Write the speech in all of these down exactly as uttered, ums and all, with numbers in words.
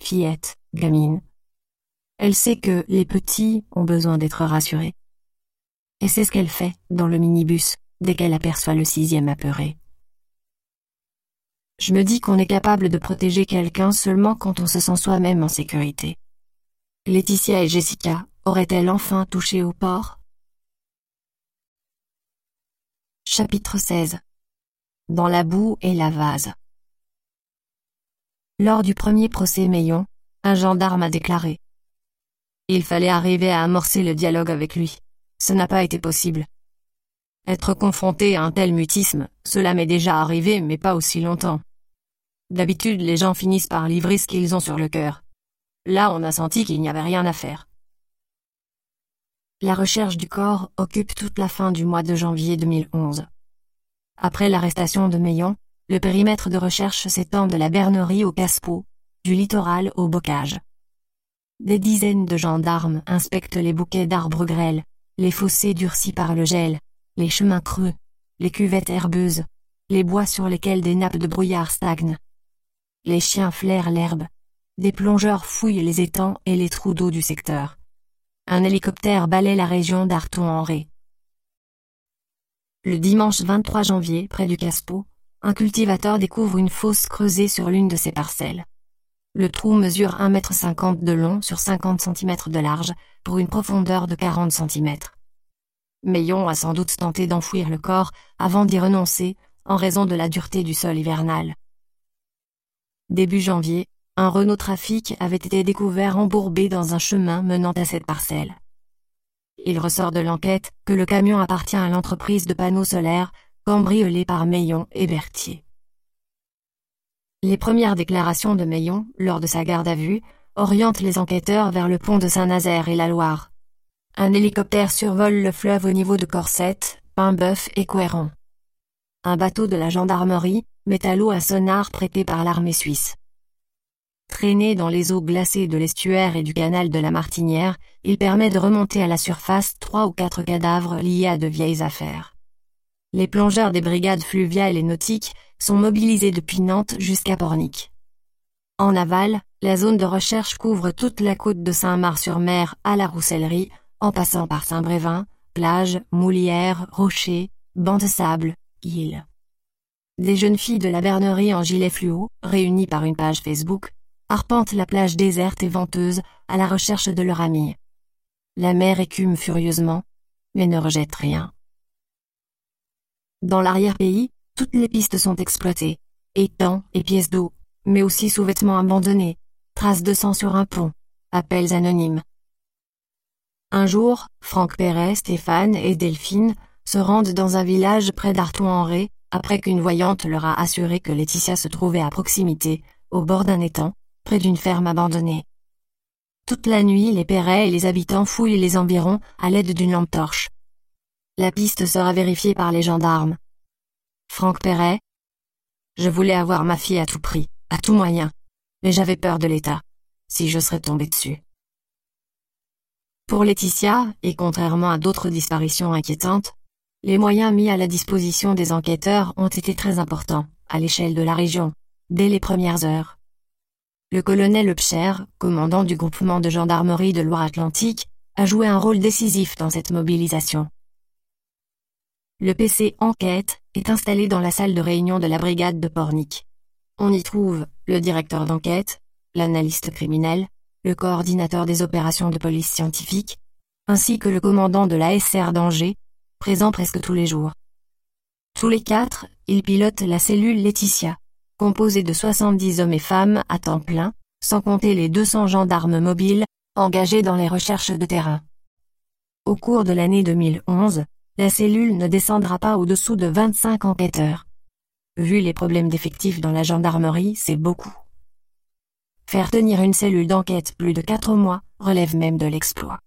fillette, gamine. Elle sait que les petits ont besoin d'être rassurés. Et c'est ce qu'elle fait dans le minibus dès qu'elle aperçoit le sixième apeuré. Je me dis qu'on est capable de protéger quelqu'un seulement quand on se sent soi-même en sécurité. Laetitia et Jessica auraient-elles enfin touché au port? Chapitre seize. Dans la boue et la vase. Lors du premier procès Meillon, un gendarme a déclaré: il fallait arriver à amorcer le dialogue avec lui. Ce n'a pas été possible. Être confronté à un tel mutisme, cela m'est déjà arrivé, mais pas aussi longtemps. D'habitude, les gens finissent par livrer ce qu'ils ont sur le cœur. Là, on a senti qu'il n'y avait rien à faire. La recherche du corps occupe toute la fin du mois de janvier deux mille onze. Après l'arrestation de Meillon, le périmètre de recherche s'étend de la Bernerie au Caspo, du littoral au bocage. Des dizaines de gendarmes inspectent les bouquets d'arbres grêles, les fossés durcis par le gel, les chemins creux, les cuvettes herbeuses, les bois sur lesquels des nappes de brouillard stagnent. Les chiens flairent l'herbe. Des plongeurs fouillent les étangs et les trous d'eau du secteur. Un hélicoptère balaie la région d'Arton-en-Ré. Le dimanche vingt-trois janvier, près du Caspo, un cultivateur découvre une fosse creusée sur l'une de ses parcelles. Le trou mesure un mètre cinquante de long sur cinquante centimètres de large, pour une profondeur de quarante centimètres. Meillon a sans doute tenté d'enfouir le corps avant d'y renoncer, en raison de la dureté du sol hivernal. Début janvier, un Renault Trafic avait été découvert embourbé dans un chemin menant à cette parcelle. Il ressort de l'enquête que le camion appartient à l'entreprise de panneaux solaires, cambriolée par Meillon et Berthier. Les premières déclarations de Meillon, lors de sa garde à vue, orientent les enquêteurs vers le pont de Saint-Nazaire et la Loire. Un hélicoptère survole le fleuve au niveau de Corsette, Paimboeuf et Couëron. Un bateau de la gendarmerie met à l'eau un sonar prêté par l'armée suisse. Traîné dans les eaux glacées de l'estuaire et du canal de la Martinière, il permet de remonter à la surface trois ou quatre cadavres liés à de vieilles affaires. Les plongeurs des brigades fluviales et nautiques sont mobilisés depuis Nantes jusqu'à Pornic. En aval, la zone de recherche couvre toute la côte de Saint-Mars-sur-Mer à la Roussellerie, en passant par Saint-Brévin, plages, moulières, rochers, bancs de sable, îles. Des jeunes filles de la Bernerie en gilet fluo, réunies par une page Facebook, arpentent la plage déserte et venteuse à la recherche de leur amie. La mer écume furieusement, mais ne rejette rien. Dans l'arrière-pays, toutes les pistes sont exploitées, étangs et pièces d'eau, mais aussi sous-vêtements abandonnés, traces de sang sur un pont, appels anonymes. Un jour, Franck Perret, Stéphane et Delphine se rendent dans un village près d'Arton-en-Ré, après qu'une voyante leur a assuré que Laetitia se trouvait à proximité, au bord d'un étang, près d'une ferme abandonnée. Toute la nuit, les Perret et les habitants fouillent les environs à l'aide d'une lampe torche. La piste sera vérifiée par les gendarmes. Franck Perret: je voulais avoir ma fille à tout prix, à tout moyen, mais j'avais peur de l'État, si je serais tombé dessus. Pour Laetitia, et contrairement à d'autres disparitions inquiétantes, les moyens mis à la disposition des enquêteurs ont été très importants, à l'échelle de la région, dès les premières heures. Le colonel Pcher, commandant du groupement de gendarmerie de Loire-Atlantique, a joué un rôle décisif dans cette mobilisation. Le P C Enquête est installé dans la salle de réunion de la brigade de Pornic. On y trouve le directeur d'enquête, l'analyste criminel, le coordinateur des opérations de police scientifique, ainsi que le commandant de la S R d'Angers, présent presque tous les jours. Tous les quatre, ils pilotent la cellule Laetitia, composée de soixante-dix hommes et femmes à temps plein, sans compter les deux cents gendarmes mobiles engagés dans les recherches de terrain. Au cours de l'année deux mille onze, la cellule ne descendra pas au-dessous de vingt-cinq enquêteurs. Vu les problèmes d'effectifs dans la gendarmerie, c'est beaucoup. Faire tenir une cellule d'enquête plus de quatre mois relève même de l'exploit.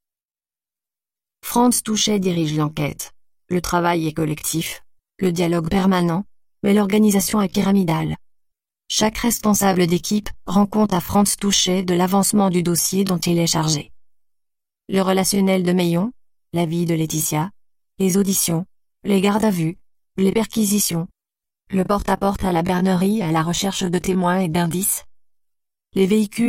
Franz Touchet dirige l'enquête. Le travail est collectif, le dialogue permanent, mais l'organisation est pyramidale. Chaque responsable d'équipe rend compte à Franz Touchet de l'avancement du dossier dont il est chargé. Le relationnel de Meillon, la vie de Laetitia, les auditions, les gardes à vue, les perquisitions, le porte-à-porte à la Bernerie à la recherche de témoins et d'indices, les véhicules